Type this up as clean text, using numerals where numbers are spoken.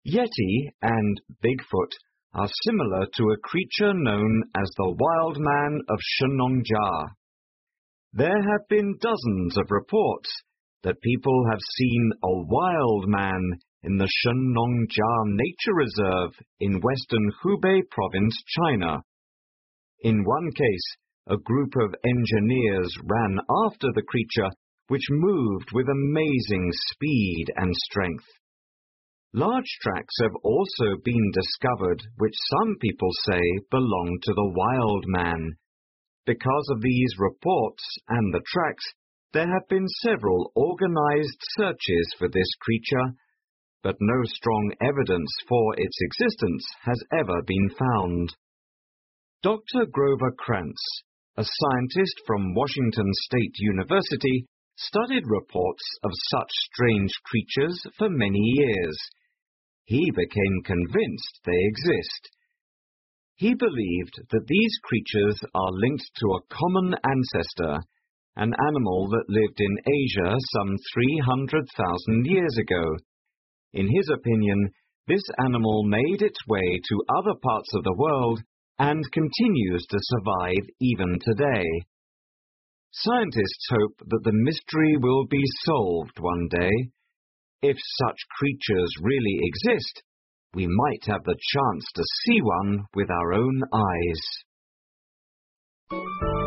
Yeti and Bigfoot are similar to a creature known as the Wild Man of Shennongjia. There have been dozens of reports that people have seen a wild man in the Shennongjia Nature Reserve in western Hubei Province, China. In one case, a group of engineers ran after the creature, which moved with amazing speed and strength. Large tracks have also been discovered which some people say belong to the wild man. Because of these reports and the tracks, there have been several organized searches for this creature, but no strong evidence for its existence has ever been found. Dr. Grover Krantz, a scientist from Washington State University, studied reports of such strange creatures for many years. He became convinced they exist. He believed that these creatures are linked to a common ancestor, an animal that lived in Asia some 300,000 years ago. In his opinion, this animal made its way to other parts of the world and continues to survive even today. Scientists hope that the mystery will be solved one day. If such creatures really exist, we might have the chance to see one with our own eyes.